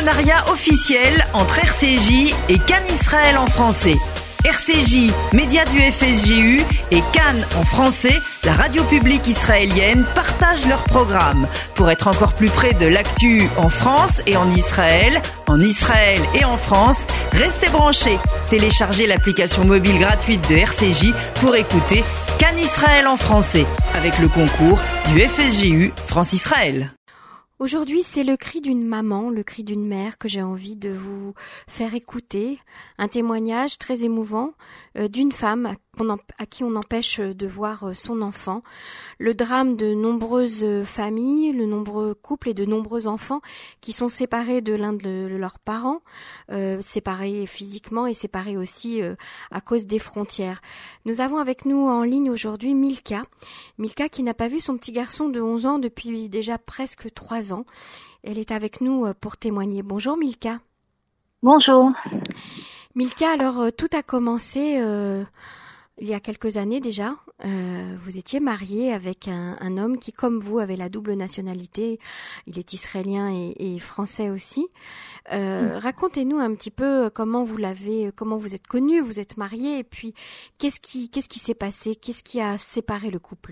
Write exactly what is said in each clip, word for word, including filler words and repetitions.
partenariat officiel entre R C J et Cannes Israël en français. R C J, média du F S J U, et Cannes en français, la radio publique israélienne, partagent leurs programmes. Pour être encore plus près de l'actu en France et en Israël, en Israël et en France, restez branchés. Téléchargez l'application mobile gratuite de R C J pour écouter Cannes Israël en français, avec le concours du F S J U France-Israël. Aujourd'hui, c'est le cri d'une maman, le cri d'une mère que j'ai envie de vous faire écouter. Un témoignage très émouvant euh, d'une femme qu'on en, à qui on empêche de voir euh, son enfant. Le drame de nombreuses familles, de nombreux couples et de nombreux enfants qui sont séparés de l'un de, de leurs parents, euh, séparés physiquement et séparés aussi euh, à cause des frontières. Nous avons avec nous en ligne aujourd'hui Milka. Milka qui n'a pas vu son petit garçon de onze ans depuis déjà presque trois ans. Elle est avec nous pour témoigner. Bonjour Milka. Bonjour. Milka, alors tout a commencé euh, il y a quelques années déjà. Euh, vous étiez mariée avec un, un homme qui, comme vous, avait la double nationalité. Il est israélien et, et français aussi. Euh, mmh. Racontez-nous un petit peu comment vous l'avez, comment vous êtes connus, vous êtes mariés, et puis qu'est-ce qui, qu'est-ce qui s'est passé, qu'est-ce qui a séparé le couple?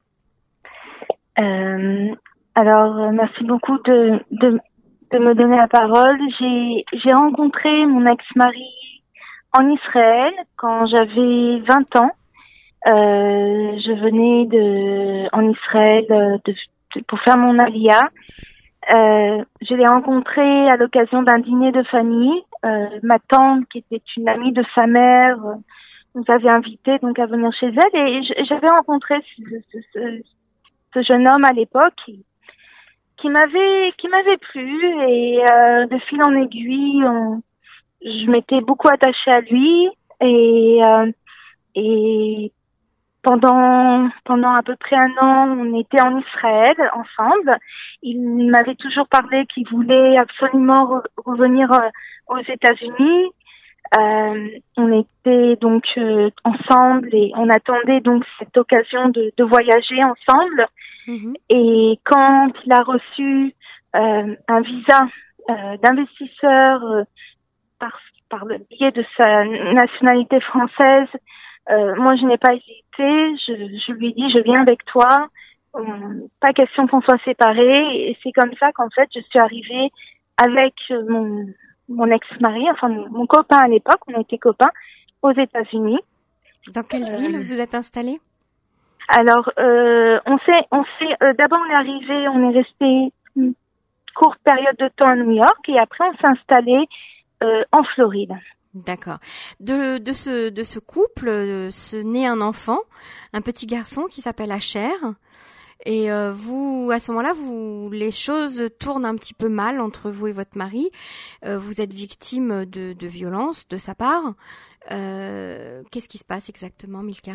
Euh... Alors, euh, merci beaucoup de, de, de me donner la parole. J'ai, j'ai rencontré mon ex-mari en Israël quand j'avais vingt ans. Euh, je venais de, en Israël de, de, pour faire mon aliyah. Euh, je l'ai rencontré à l'occasion d'un dîner de famille. Euh, ma tante, qui était une amie de sa mère, nous avait invités donc à venir chez elle, et j'avais rencontré ce, ce, ce, ce jeune homme à l'époque qui, qui m'avait qui m'avait plu, et euh, de fil en aiguille on, je m'étais beaucoup attachée à lui, et euh, et pendant pendant à peu près un an on était en Israël ensemble. Il m'avait toujours parlé qu'il voulait absolument re- revenir euh, aux États-Unis. Euh, on était donc euh, ensemble et on attendait donc cette occasion de, de voyager ensemble. Mmh. Et quand il a reçu euh, un visa euh, d'investisseur euh, par, par le biais de sa nationalité française, euh, moi je n'ai pas hésité. Je, je lui ai dit je viens avec toi. Euh, pas question qu'on soit séparés. Et c'est comme ça qu'en fait je suis arrivée avec mon mon ex-mari, enfin mon, mon copain à l'époque. On était copains aux États-Unis. Dans quelle euh, ville vous êtes installée? Alors, euh, on s'est, on s'est, euh, d'abord on est arrivé, on est resté une courte période de temps à New York, et après on s'est installé euh, en Floride. D'accord. De, de ce, de ce couple, euh, se naît un enfant, un petit garçon qui s'appelle Asher. Et euh, vous, à ce moment-là, vous, les choses tournent un petit peu mal entre vous et votre mari. Euh, vous êtes victime de, de violence de sa part. Euh, qu'est-ce qui se passe exactement, Milka?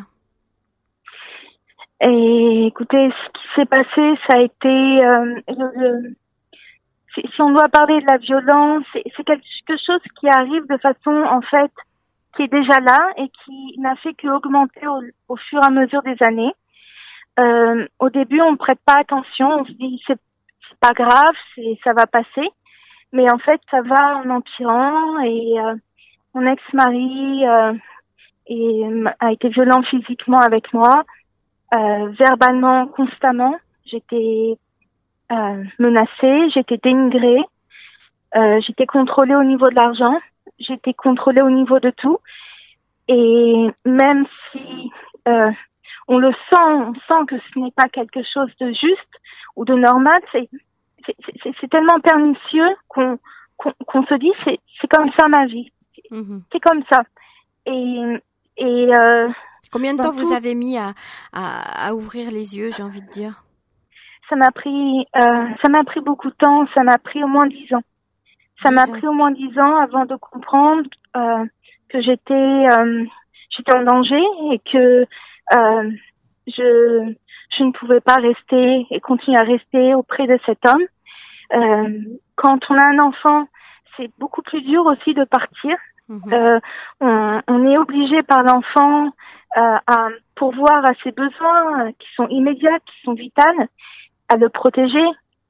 Et écoutez, ce qui s'est passé, ça a été, euh, le, le, si, si on doit parler de la violence, c'est, c'est quelque chose qui arrive de façon, en fait, qui est déjà là et qui n'a fait qu'augmenter au, au fur et à mesure des années. Euh, au début, on ne prête pas attention, on se dit c'est, c'est pas grave, c'est, ça va passer. Mais en fait, ça va en empirant, et euh, mon ex-mari euh, est, a été violent physiquement avec moi. Euh, verbalement, constamment, j'étais euh, menacée, j'étais dénigrée, euh, j'étais contrôlée au niveau de l'argent, j'étais contrôlée au niveau de tout. Et même si euh, on le sent, on sent que ce n'est pas quelque chose de juste ou de normal, c'est, c'est, c'est, c'est tellement pernicieux qu'on, qu'on, qu'on se dit c'est, c'est comme ça ma vie, mmh. c'est comme ça. Et, et euh, Combien de temps vous avez mis à, à, à ouvrir les yeux, j'ai envie de dire? Ça m'a pris, euh, ça m'a pris beaucoup de temps. Ça m'a pris au moins dix ans. Ça m'a pris au moins dix ans avant de comprendre euh, que j'étais, euh, j'étais en danger, et que euh, je, je ne pouvais pas rester et continuer à rester auprès de cet homme. Euh, quand on a un enfant, c'est beaucoup plus dur aussi de partir. Mmh. Euh, on, on est obligé par l'enfant euh, à pourvoir à ses besoins euh, qui sont immédiats, qui sont vitaux, à le protéger.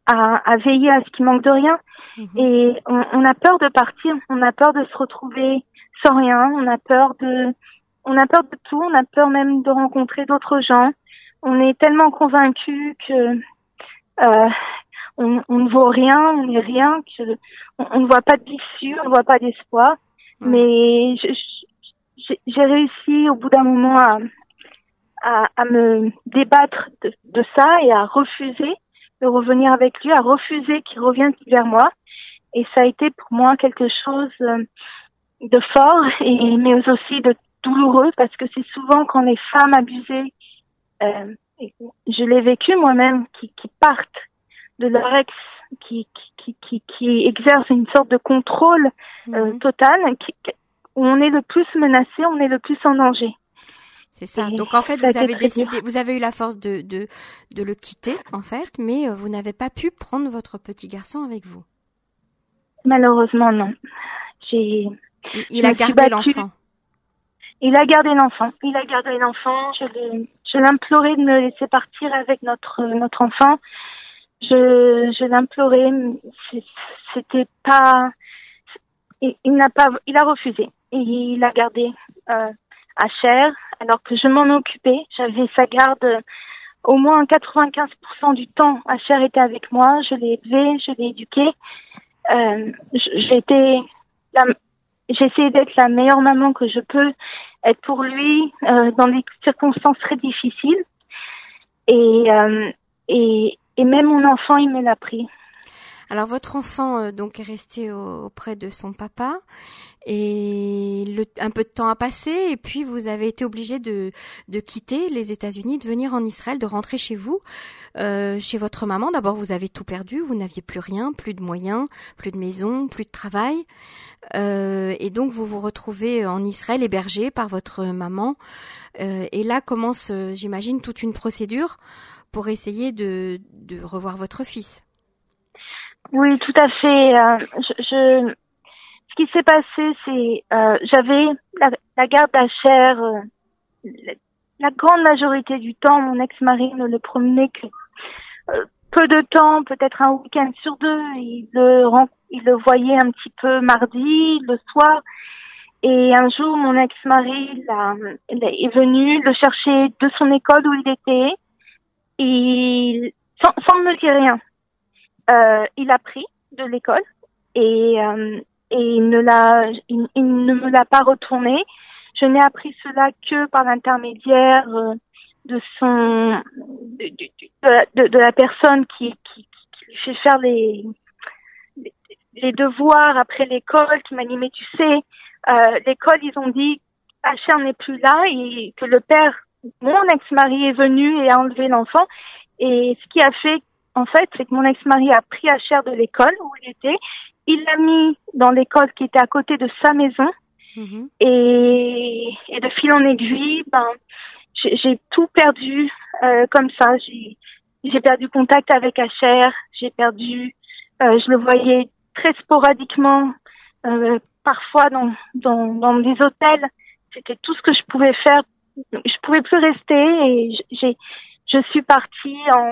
à, à veiller à ce qu'il manque de rien. Mmh. Et on, on a peur de partir, on a peur de se retrouver sans rien, on a peur de, on a peur de tout, on a peur même de rencontrer d'autres gens. On est tellement convaincus que euh, on, on ne vaut rien, on n'est rien, que on, on ne voit pas d'issue, on ne voit pas d'espoir. Mmh. Mais je, je, j'ai réussi au bout d'un moment à, à, à me débattre de, de ça et à refuser de revenir avec lui, à refuser qu'il revienne vers moi. Et ça a été pour moi quelque chose de fort, et mais aussi de douloureux, parce que c'est souvent quand les femmes abusées, euh, je l'ai vécu moi-même, qui, qui partent de leur ex, qui, qui, qui, qui exercent une sorte de contrôle euh, mmh. total, qui, où on est le plus menacé, on est le plus en danger. C'est ça. Et donc en fait, vous avez décidé, vous avez eu la force de, de, de le quitter, en fait, mais vous n'avez pas pu prendre votre petit garçon avec vous. Malheureusement, non. J'ai. Il, il a gardé l'enfant. Il a gardé l'enfant. Il a gardé l'enfant. Je l'ai, je l'implorais de me laisser partir avec notre notre enfant. Je, je l'implorais. C'était pas. Il, il n'a pas. Il a refusé. Et il a gardé euh, Asher, alors que je m'en occupais. J'avais sa garde au moins quatre-vingt-quinze pour cent du temps. Asher était avec moi. Je l'ai élevé, je l'ai éduqué. Euh, j'ai été, la, j'ai essayé d'être la meilleure maman que je peux être pour lui euh, dans des circonstances très difficiles. Et, euh, et et même mon enfant, il me l'a pris. Alors votre enfant euh, donc est resté au, auprès de son papa, et le, un peu de temps a passé, et puis vous avez été obligé de de quitter les États-Unis, de venir en Israël, de rentrer chez vous, euh, chez votre maman. D'abord, vous avez tout perdu, vous n'aviez plus rien, plus de moyens, plus de maison, plus de travail, euh, et donc vous vous retrouvez en Israël hébergé par votre maman. Euh, et là commence, euh, j'imagine, toute une procédure pour essayer de de revoir votre fils. Oui, tout à fait. Euh, je, je, ce qui s'est passé, c'est euh, j'avais la, la garde d'Asher euh, la, la grande majorité du temps. Mon ex-mari ne le promenait que euh, peu de temps, peut-être un week-end sur deux. Il le, il le voyait un petit peu mardi, le soir. Et un jour, mon ex-mari l'a, est venu le chercher de son école où il était, et sans, sans me dire rien. Euh, il a pris de l'école et, euh, et il ne l'a, il, il ne me l'a pas retourné. Je n'ai appris cela que par l'intermédiaire euh, de son, de, de, de, de la personne qui, qui, qui lui fait faire les, les, les devoirs après l'école, qui m'animait, tu sais. Euh, l'école, ils ont dit, Asher n'est plus là, et que le père, mon ex-mari, est venu et a enlevé l'enfant. Et ce qui a fait, en fait, c'est que mon ex-mari a pris Asher de l'école où il était, il l'a mis dans l'école qui était à côté de sa maison, mmh. et, et de fil en aiguille, ben, j'ai, j'ai tout perdu euh, comme ça. J'ai, j'ai perdu contact avec Asher, j'ai perdu, euh, je le voyais très sporadiquement, euh, parfois dans, dans, dans des hôtels. C'était tout ce que je pouvais faire. Je pouvais plus rester, et j'ai, je suis partie en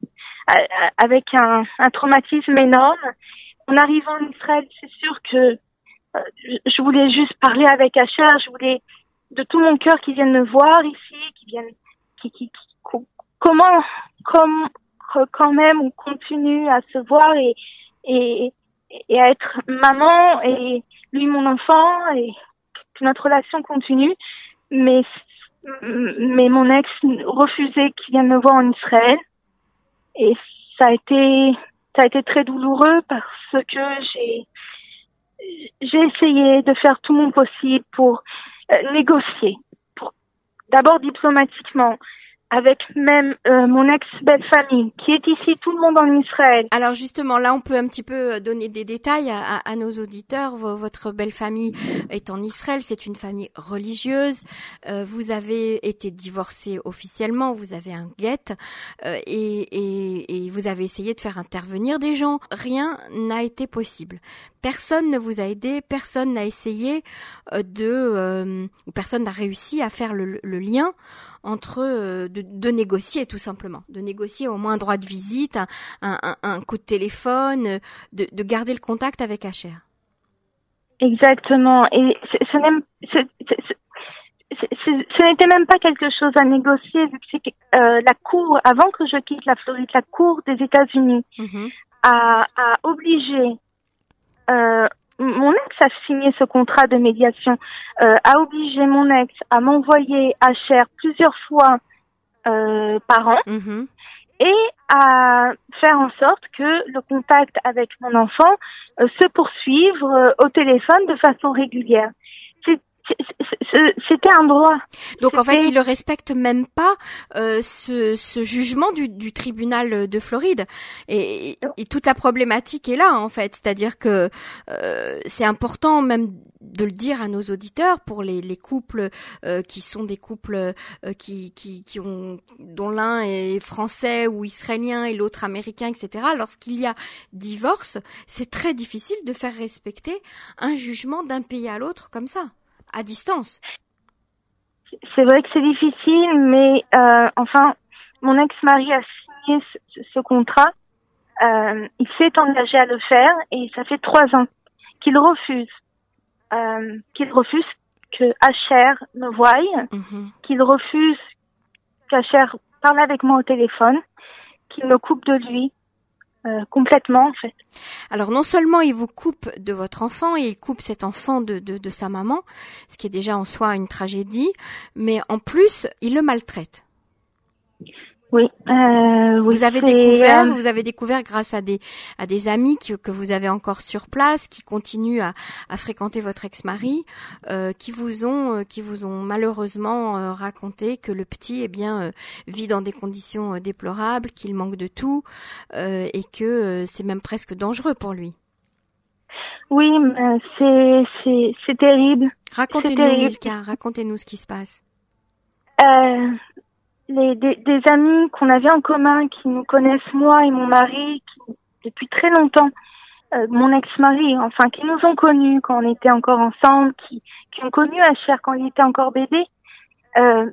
avec un, un traumatisme énorme. En arrivant en Israël, c'est sûr que euh, je voulais juste parler avec Asher, je voulais de tout mon cœur qu'il vienne me voir ici, qu'il vienne, qui, qui, qui, comment, comme, quand même, on continue à se voir et, et, et à être maman, et lui mon enfant, et que notre relation continue. Mais, mais mon ex refusait qu'il vienne me voir en Israël. Et ça a été, ça a été très douloureux, parce que j'ai, j'ai essayé de faire tout mon possible pour euh, négocier, pour, d'abord diplomatiquement, avec même euh, mon ex-belle-famille qui est ici, tout le monde en Israël. Alors justement, là, on peut un petit peu donner des détails à, à, à nos auditeurs. V- votre belle-famille est en Israël, c'est une famille religieuse. Euh, vous avez été divorcé officiellement, vous avez un guet, euh, et, et, et vous avez essayé de faire intervenir des gens. Rien n'a été possible. Personne ne vous a aidé, personne n'a essayé euh, de, euh, personne n'a réussi à faire le, le lien entre euh, de, de négocier tout simplement, de négocier au moins un droit de visite, un, un, un coup de téléphone, de, de garder le contact avec Asher. Exactement. Et ce, ce, ce, ce, ce, ce n'était même pas quelque chose à négocier, vu que c'est euh, la Cour, avant que je quitte la Floride, la Cour des États-Unis mm-hmm. a, a obligé euh, mon ex a signé ce contrat de médiation, euh, a obligé mon ex à m'envoyer Asher plusieurs fois euh, par an mm-hmm. et à faire en sorte que le contact avec mon enfant euh, se poursuive euh, au téléphone de façon régulière. C'est, c'est, c'était un droit. Donc c'était... en fait, il ne respecte même pas euh, ce, ce jugement du, du tribunal de Floride. Et, et toute la problématique est là, en fait. C'est-à-dire que euh, c'est important même de le dire à nos auditeurs pour les, les couples euh, qui sont des couples euh, qui, qui, qui ont, dont l'un est français ou israélien et l'autre américain, et cetera. Lorsqu'il y a divorce, c'est très difficile de faire respecter un jugement d'un pays à l'autre comme ça, à distance. C'est vrai que c'est difficile, mais euh, enfin, mon ex-mari a signé ce, ce contrat. Euh, il s'est engagé à le faire et ça fait trois ans qu'il refuse. Euh, qu'il refuse que Asher me voie, mm-hmm. qu'il refuse qu'Asher parle avec moi au téléphone, qu'il me coupe de lui euh, complètement en fait. Alors non seulement il vous coupe de votre enfant et il coupe cet enfant de, de, de sa maman, ce qui est déjà en soi une tragédie, mais en plus il le maltraite. Oui, euh, oui. Vous avez découvert, euh... vous avez découvert grâce à des à des amis que, que vous avez encore sur place, qui continuent à, à fréquenter votre ex-mari, euh, qui vous ont euh, qui vous ont malheureusement euh, raconté que le petit, eh bien, euh, vit dans des conditions euh, déplorables, qu'il manque de tout, euh, et que euh, c'est même presque dangereux pour lui. Oui, mais c'est c'est c'est terrible. Racontez-nous, Milka, racontez-nous ce qui se passe. Euh... Les, des, des amis qu'on avait en commun, qui nous connaissent moi et mon mari, qui, depuis très longtemps, euh, mon ex-mari, enfin, qui nous ont connus quand on était encore ensemble, qui, qui ont connu Asher quand il était encore bébé, euh,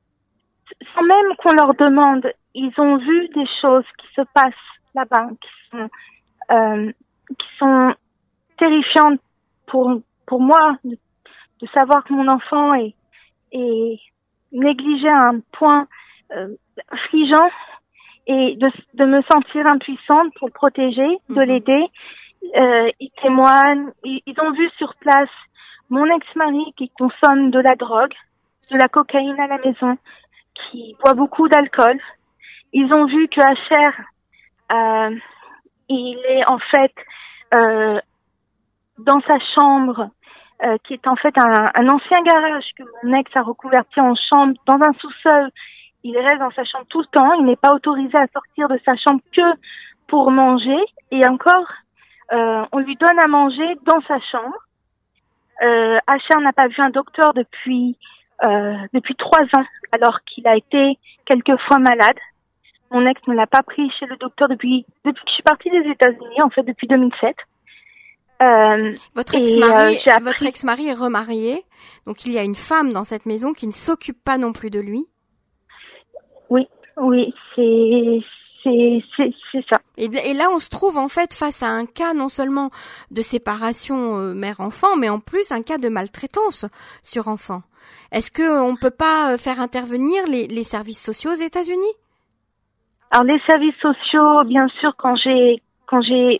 sans même qu'on leur demande, ils ont vu des choses qui se passent là-bas, qui sont, euh, qui sont terrifiantes pour, pour moi, de, de savoir que mon enfant est, est négligé à un point euh, affligeant et de, de me sentir impuissante pour le protéger, de mmh. l'aider. Euh, ils témoignent, ils, ils ont vu sur place mon ex-mari qui consomme de la drogue, de la cocaïne à la maison, qui boit beaucoup d'alcool. Ils ont vu que Asher, euh, il est en fait euh, dans sa chambre, Euh, qui est en fait un, un ancien garage que mon ex a reconverti en chambre dans un sous-sol. Il reste dans sa chambre tout le temps. Il n'est pas autorisé à sortir de sa chambre que pour manger. Et encore, euh, on lui donne à manger dans sa chambre. Euh, Asher n'a pas vu un docteur depuis euh, depuis trois ans, alors qu'il a été quelques fois malade. Mon ex ne l'a pas pris chez le docteur depuis depuis que je suis partie des États-Unis, en fait depuis deux mille sept. Euh, votre ex-mari, euh, appris... votre ex-mari est remarié, donc il y a une femme dans cette maison qui ne s'occupe pas non plus de lui. Oui, oui, c'est c'est c'est, c'est ça. Et, et là, on se trouve en fait face à un cas non seulement de séparation euh, mère-enfant, mais en plus un cas de maltraitance sur enfant. Est-ce que on peut pas faire intervenir les, les services sociaux aux États-Unis? Alors les services sociaux, bien sûr, quand j'ai quand j'ai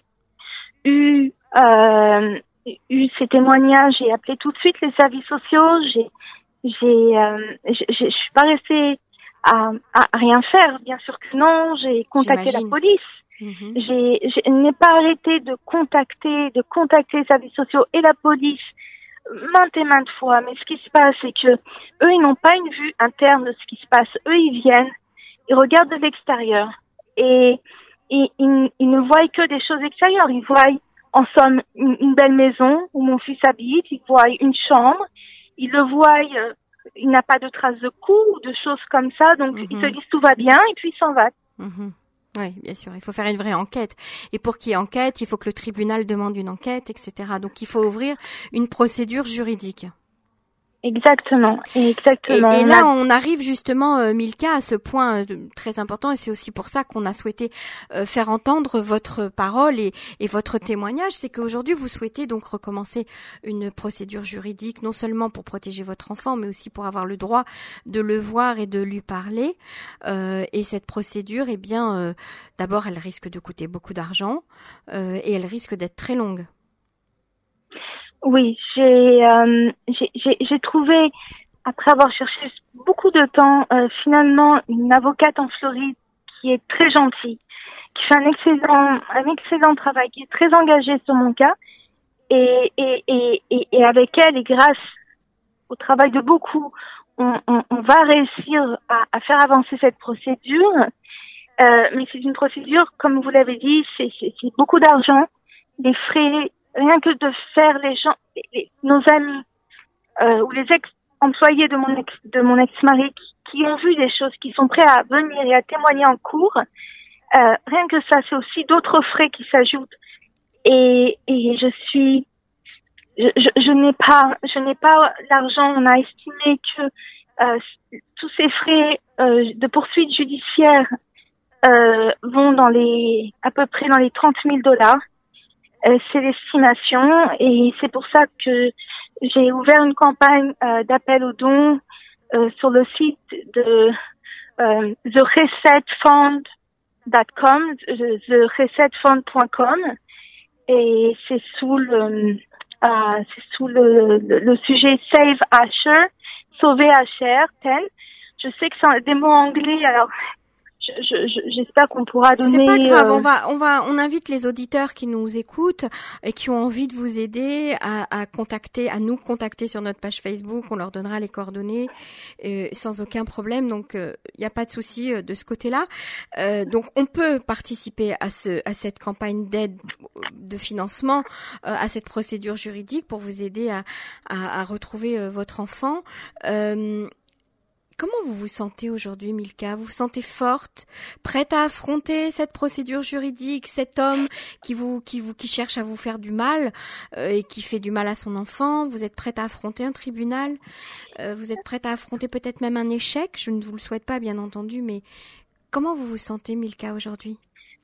eu Euh, eu ces témoignages, j'ai appelé tout de suite les services sociaux. J'ai, j'ai, euh, je, je suis pas restée à, à rien faire. Bien sûr que non. J'ai contacté J'imagine. la police. Mm-hmm. J'ai, je n'ai pas arrêté de contacter, de contacter les services sociaux et la police maintes et maintes fois. Mais ce qui se passe, c'est que eux, ils n'ont pas une vue interne de ce qui se passe. Eux, ils viennent, ils regardent de l'extérieur et, et ils, ils ne voient que des choses extérieures. Ils voient en somme, une, une belle maison où mon fils habite, il voit une chambre, il le voit, euh, il n'a pas de traces de coups ou de choses comme ça, donc mm-hmm. il se dit tout va bien et puis il s'en va. Mm-hmm. Oui, bien sûr, il faut faire une vraie enquête. Et pour qu'il y ait enquête, il faut que le tribunal demande une enquête, et cetera. Donc il faut ouvrir une procédure juridique. Exactement, exactement. Et, et là, on arrive justement, euh, Milka, à ce point euh, très important, et c'est aussi pour ça qu'on a souhaité euh, faire entendre votre parole et, et votre témoignage, c'est qu'aujourd'hui, vous souhaitez donc recommencer une procédure juridique, non seulement pour protéger votre enfant, mais aussi pour avoir le droit de le voir et de lui parler. Euh, et cette procédure, eh bien, euh, d'abord, elle risque de coûter beaucoup d'argent euh, et elle risque d'être très longue. Oui, j'ai, euh, j'ai, j'ai, j'ai trouvé, après avoir cherché beaucoup de temps, euh, finalement une avocate en Floride qui est très gentille, qui fait un excellent, un excellent travail, qui est très engagée sur mon cas, et et et et, et avec elle et grâce au travail de beaucoup, on, on, on va réussir à, à faire avancer cette procédure. Euh, mais c'est une procédure, comme vous l'avez dit, c'est, c'est, c'est beaucoup d'argent, des frais. Rien que de faire les gens, les, nos amis euh, ou les ex-employés de mon ex, de mon ex-mari qui, qui ont vu des choses, qui sont prêts à venir et à témoigner en cours, euh, rien que ça, c'est aussi d'autres frais qui s'ajoutent. Et, et je suis, je, je, je n'ai pas, je n'ai pas l'argent. On a estimé que euh, tous ces frais euh, de poursuite judiciaire euh, vont dans les, à peu près dans les trente mille dollars. Euh, c'est l'estimation et c'est pour ça que j'ai ouvert une campagne euh, d'appel aux dons euh, sur le site de euh, the reset fund dot com, the reset fund point com, et c'est sous le euh, c'est sous le, le, le sujet Save Asher, sauver Asher, tel. Je sais que c'est des mots anglais, alors Je, je, j'espère qu'on pourra donner. C'est pas grave, euh... on va, on va, on invite les auditeurs qui nous écoutent et qui ont envie de vous aider à, à contacter, à nous contacter sur notre page Facebook. On leur donnera les coordonnées euh, sans aucun problème. Donc, il euh, n'y a pas de souci euh, de ce côté-là. Euh, donc, on peut participer à ce, à cette campagne d'aide, de financement, euh, à cette procédure juridique pour vous aider à, à, à retrouver euh, votre enfant. Euh, Comment vous vous sentez aujourd'hui, Milka? Vous vous sentez forte, prête à affronter cette procédure juridique, cet homme qui vous, qui vous, qui cherche à vous faire du mal euh, et qui fait du mal à son enfant? Vous êtes prête à affronter un tribunal? euh, Vous êtes prête à affronter peut-être même un échec? Je ne vous le souhaite pas, bien entendu, mais comment vous vous sentez, Milka, aujourd'hui?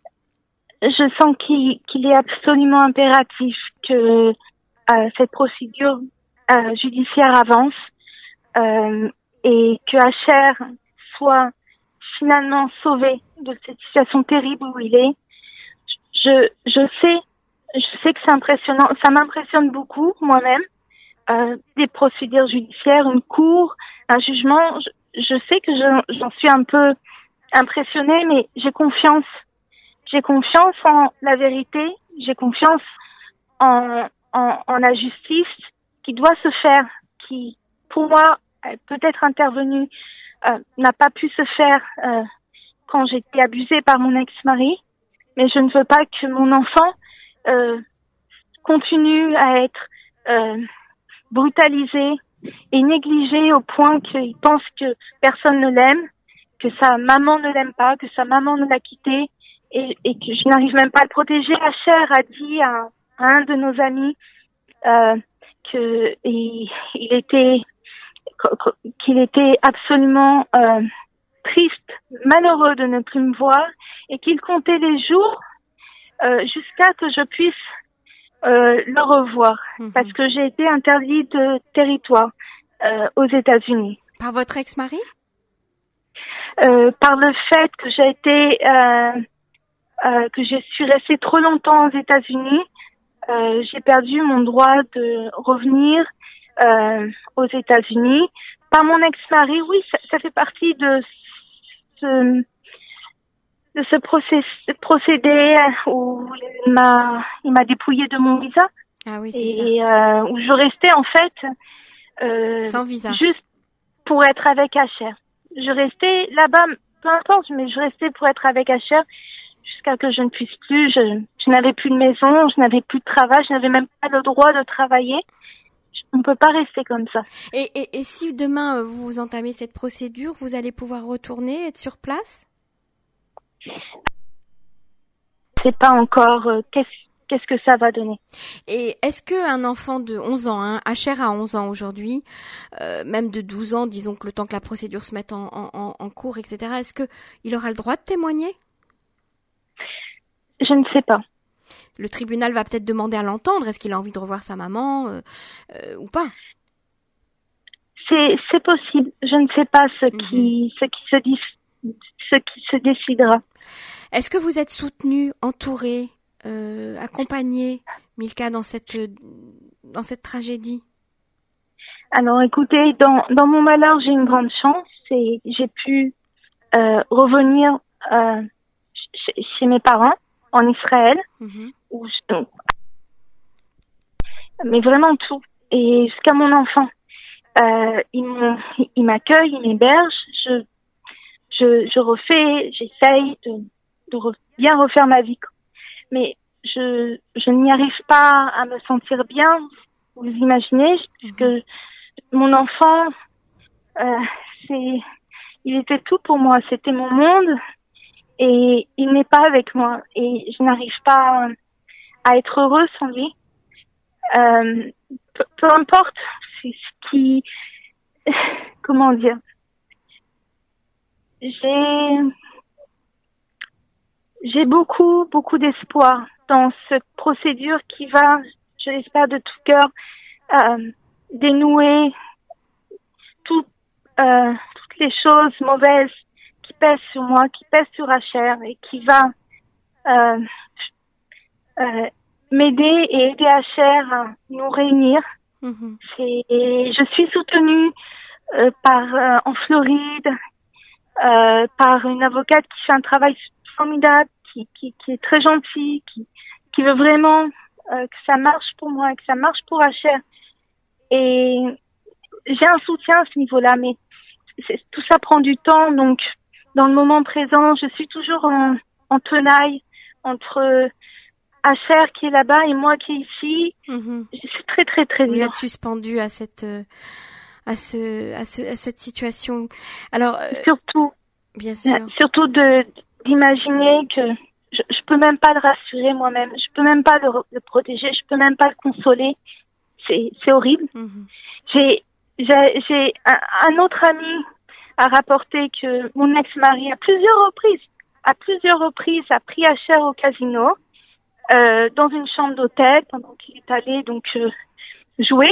Je sens qu'il, qu'il est absolument impératif que euh, cette procédure euh, judiciaire avance. Euh, et que Asher soit finalement sauvé de cette situation terrible où il est. Je, je sais, je sais que c'est impressionnant, ça m'impressionne beaucoup moi-même, euh, des procédures judiciaires, une cour, un jugement. Je, je sais que je, j'en suis un peu impressionnée, mais j'ai confiance. J'ai confiance en la vérité, j'ai confiance en, en, en la justice qui doit se faire, qui, pour moi, peut-être intervenue, euh, n'a pas pu se faire euh, quand j'étais abusée par mon ex-mari, mais je ne veux pas que mon enfant euh, continue à être euh, brutalisé et négligé au point qu'il pense que personne ne l'aime, que sa maman ne l'aime pas, que sa maman ne l'a quitté et, et que je n'arrive même pas à le protéger. Asher a dit à, à un de nos amis euh, que il, il était qu'il était absolument euh, triste, malheureux de ne plus me voir et qu'il comptait les jours euh, jusqu'à que je puisse euh, le revoir, mmh. parce que j'ai été interdite de territoire euh, aux États-Unis. Par votre ex-mari? euh, Par le fait que j'ai été, euh, euh, que je suis restée trop longtemps aux États-Unis, euh, j'ai perdu mon droit de revenir Euh, aux États-Unis par mon ex-mari. Oui, ça, ça fait partie de ce de ce procé- procédé où il m'a il m'a dépouillé de mon visa. Ah oui, c'est et ça. Euh, où je restais en fait euh, sans visa, juste pour être avec Asher. Je restais là-bas, peu importe, mais je restais pour être avec Asher jusqu'à que je ne puisse plus. Je, je n'avais plus de maison, je n'avais plus de travail, je n'avais même pas le droit de travailler. On ne peut pas rester comme ça. Et, et, et si demain vous entamez cette procédure, vous allez pouvoir retourner, être sur place? C'est pas encore euh, qu'est-ce que ça va donner. Et est-ce qu'un enfant de onze ans, hein, Asher a onze ans aujourd'hui, euh, même de douze ans, disons que le temps que la procédure se mette en, en, en cours, et cetera, est-ce qu'il aura le droit de témoigner ? Je ne sais pas. Le tribunal va peut-être demander à l'entendre. Est-ce qu'il a envie de revoir sa maman euh, euh, ou pas ? C'est, c'est possible. Je ne sais pas ce Mm-hmm. qui, ce qui se dit, ce qui se décidera. Est-ce que vous êtes soutenu, entouré, euh, accompagné, Milka, dans cette dans cette tragédie ? Alors, écoutez, dans dans mon malheur, j'ai une grande chance. C'est j'ai pu euh, revenir euh, chez, chez mes parents en Israël, Mm-hmm. où je, mais vraiment tout, et jusqu'à mon enfant. Euh, ils m'ont, ils m'accueillent, ils m'hébergent. Je, je, je refais, j'essaye de, de re, bien refaire ma vie. Mais je, je n'y arrive pas à me sentir bien. Vous imaginez, parce que mon enfant, euh, c'est, il était tout pour moi. C'était mon monde, et il n'est pas avec moi. Et je n'arrive pas à être heureuse sans lui. Euh, peu, peu importe. C'est ce qui, comment dire, j'ai, j'ai beaucoup, beaucoup d'espoir dans cette procédure qui va, je l'espère de tout cœur, euh, dénouer tout, euh, toutes les choses mauvaises qui pèsent sur moi, qui pèsent sur Asher, et qui va euh, euh, m'aider et aider Asher à nous réunir. Mm-hmm. C'est, je suis soutenue euh, par euh, en Floride euh, par une avocate qui fait un travail formidable, qui, qui, qui est très gentille, qui, qui veut vraiment euh, que ça marche pour moi, que ça marche pour Asher. Et j'ai un soutien à ce niveau-là, mais c'est, tout ça prend du temps. Donc, dans le moment présent, je suis toujours en, en tenaille entre Asher qui est là-bas et moi qui est ici. Mm-hmm. C'est très très très dur. Vous êtes suspendu à cette euh, à ce à ce à cette situation. Alors euh, surtout, bien sûr, surtout de d'imaginer que je, je peux même pas le rassurer moi-même, je peux même pas le, le protéger, je peux même pas le consoler. C'est c'est horrible. Mm-hmm. J'ai j'ai j'ai un, un autre ami a rapporté que mon ex-mari à plusieurs reprises, à plusieurs reprises a pris Asher au casino. Euh, dans une chambre d'hôtel pendant qu'il est allé donc euh, jouer,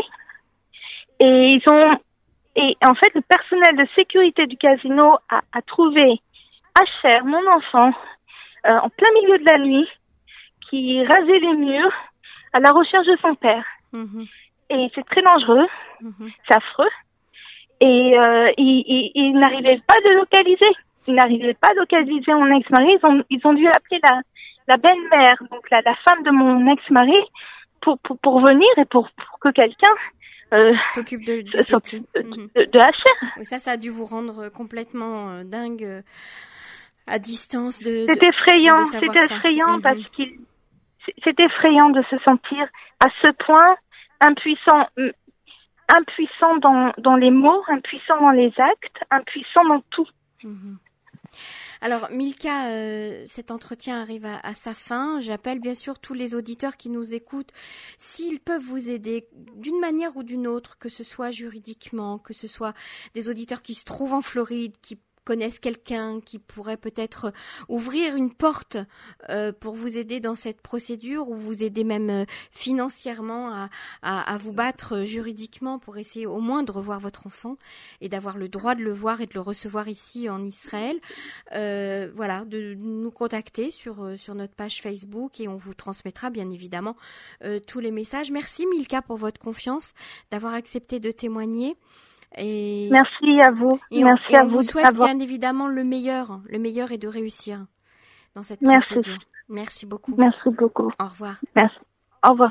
et ils ont et en fait le personnel de sécurité du casino a, a trouvé Asher, mon enfant, euh, en plein milieu de la nuit, qui rasait les murs à la recherche de son père. Mm-hmm. Et c'est très dangereux, Mm-hmm. c'est affreux, et euh, ils, ils, ils n'arrivaient pas à le localiser, ils n'arrivaient pas à localiser mon ex-mari. Ils ont ils ont dû appeler la la belle-mère, donc la, la femme de mon ex-mari, pour, pour, pour venir et pour, pour que quelqu'un euh, s'occupe de, du s'occupe petit. de, Mm-hmm. de, de Asher. Oui, ça, ça a dû vous rendre complètement euh, dingue euh, à distance de. C'est de, effrayant, de savoir c'est ça. effrayant Mm-hmm. parce qu'il, c'est, c'est effrayant de se sentir à ce point impuissant, impuissant dans, dans les mots, impuissant dans les actes, impuissant dans tout. Mm-hmm. Alors Milka, euh, cet entretien arrive à, à sa fin. J'appelle bien sûr tous les auditeurs qui nous écoutent, s'ils peuvent vous aider d'une manière ou d'une autre, que ce soit juridiquement, que ce soit des auditeurs qui se trouvent en Floride, qui connaissent quelqu'un qui pourrait peut-être ouvrir une porte euh, pour vous aider dans cette procédure, ou vous aider même euh, financièrement à, à, à vous battre juridiquement pour essayer au moins de revoir votre enfant et d'avoir le droit de le voir et de le recevoir ici en Israël, euh, voilà, de nous contacter sur, euh, sur notre page Facebook, et on vous transmettra bien évidemment euh, tous les messages. Merci Milka pour votre confiance, d'avoir accepté de témoigner. Et merci à vous. Et merci on, et à on vous. vous souhaite avoir... bien évidemment le meilleur. Le meilleur est de réussir dans cette merci. procédure. Merci beaucoup. Merci beaucoup. Au revoir. Merci. Au revoir.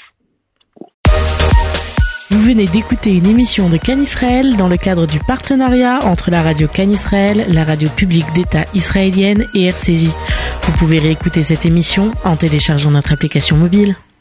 Vous venez d'écouter une émission de Can Israël dans le cadre du partenariat entre la radio Can Israël, la radio publique d'État israélienne, et R C J. Vous pouvez réécouter cette émission en téléchargeant notre application mobile.